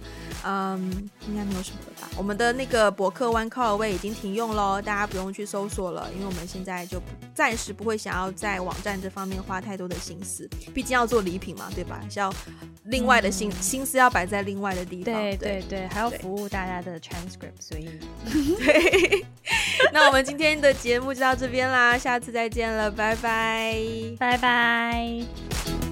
嗯，应该没有什么了吧。我们的那个博客 One Call Away 已经停用咯，大家不用去搜索了，因为我们现在就暂时不会想要在网站这方面花太多的心思，毕竟要做礼品嘛，对吧？是要另外的心、嗯、心思要摆在另外的地方。 对对 对, 对，还要服务大家的 transcript， 所以对。那我们今天的节目就到这边啦，下次再见了，拜拜， 拜拜。